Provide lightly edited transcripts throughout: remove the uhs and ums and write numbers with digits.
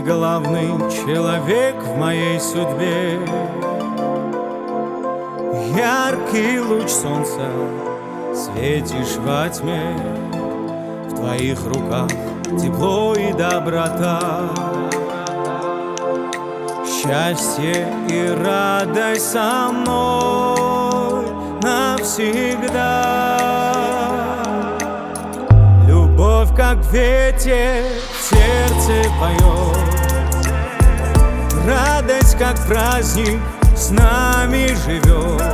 Ты главный человек в моей судьбе. Яркий луч солнца, светишь во тьме. В твоих руках тепло и доброта, счастье и радость со мной навсегда. Любовь, как ветер, в сердце поет, радость, как праздник, с нами живет.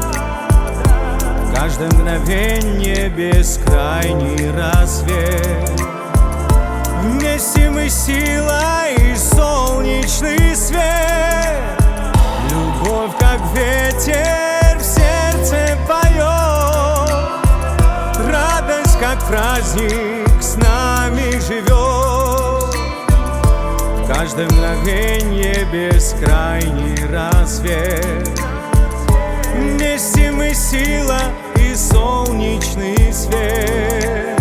В каждое мгновенье бескрайний рассвет. Вместе мы сила и солнечный свет. Любовь, как ветер, в сердце поет, радость, как праздник, с нами живет. В каждое мгновенье бескрайний рассвет. Вместе мы сила и солнечный свет.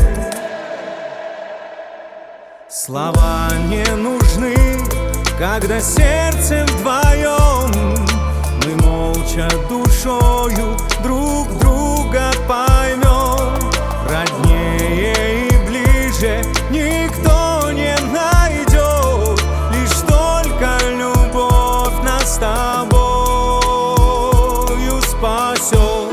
Слова не нужны, когда сердцем вдвоем мы молча душою друг друга поймем. Роднее и ближе никто не найдет, лишь только любовь нас с тобою спасет.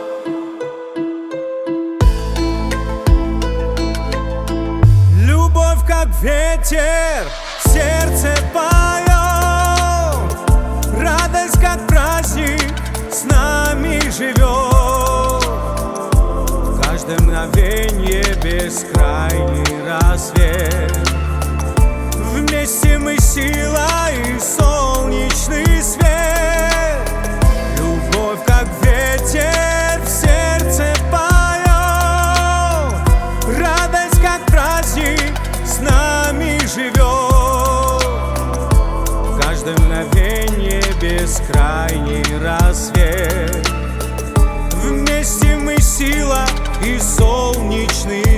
Любовь, как ветер, в сердце поет, радость, как праздник, с нами живет. В каждое мгновенье бескрайний рассвет. Вместе мы сила и солнечный свет. Любовь, как ветер, в сердце поет, радость, как праздник, с нами живет. В каждое мгновенье бескрайний рассвет. Вместе мы сила и солнечный